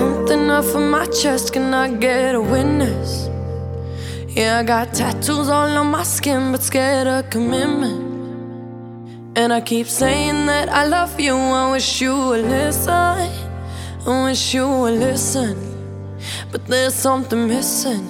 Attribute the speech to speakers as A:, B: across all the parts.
A: something off of my chest, can I get a witness? Yeah, I got tattoos all on my skin, but scared of commitment. And I keep saying that I love you, I wish you would listen, I wish you would listen, but there's something missing.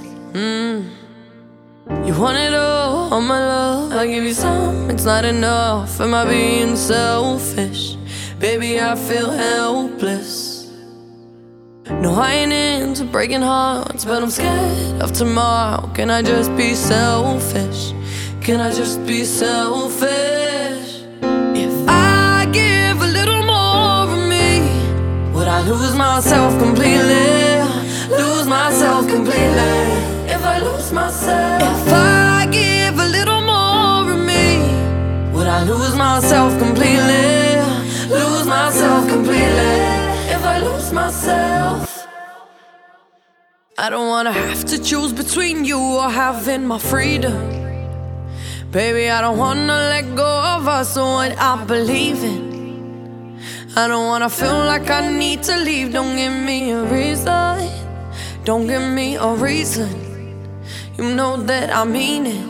A: You want it all my love, I'll give you some, it's not enough. Am I being selfish? Baby, I feel helpless. No, I ain't into breaking hearts, but I'm scared of tomorrow. Can I just be selfish? Can I just be selfish? If I give a little more of me, would I lose myself completely? Lose myself completely. If I lose myself, if I give a little more of me, would I lose myself completely? Lose myself completely. If I lose myself, I don't wanna have to choose between you or having my freedom. Baby, I don't wanna let go of us or what I believe in. I don't wanna feel like I need to leave. Don't give me a reason, don't give me a reason. You know that I mean it.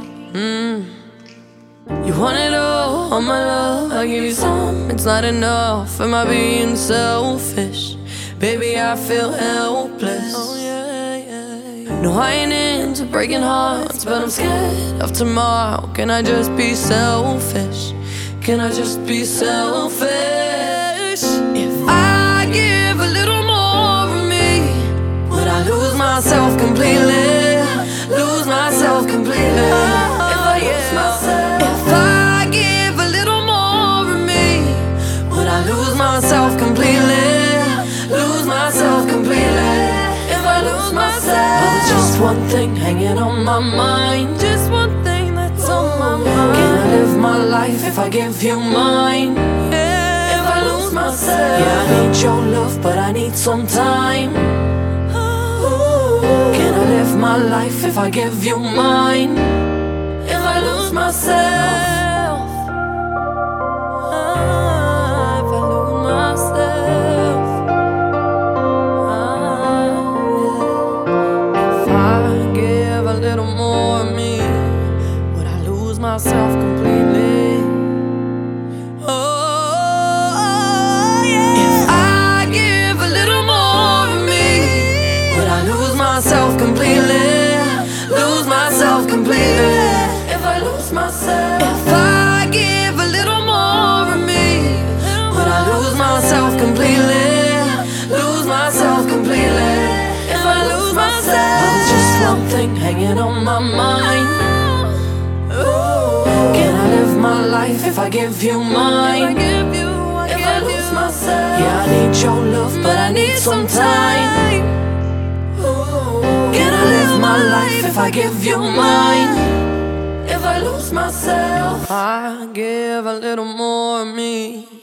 A: You want it all my love, I'll give you some, it's not enough. Am I being selfish? Baby, I feel helpless. No, I ain't into breaking hearts, but I'm scared of tomorrow. Can I just be selfish? Can I just be selfish? If I give a little more of me, would I lose myself completely? Lose myself completely. If I lose myself, if I give a little more of me, would I lose myself completely? Lose myself completely. If I lose myself, oh, just one thing hanging on my mind, just one thing that's on my mind. Can I live my life if I give you mine? Yeah, if I lose myself, yeah, I need your love, but I need some time. Can I live my life if I give you mine? If I lose myself, if I lose myself, if I give a little more of me, would I lose myself completely? Oh, yeah. If I give a little more of me, would I lose myself completely? Lose myself completely. If I lose myself, if I give a little more of me, would I lose myself completely? Lose myself completely. If I lose myself, oh, just one thing hanging on my mind. Can I live my life if I give you mine? If I lose myself, yeah, I need your love, but I need some time. Can I live my life if I give you mine? If I lose myself, I give a little more of me.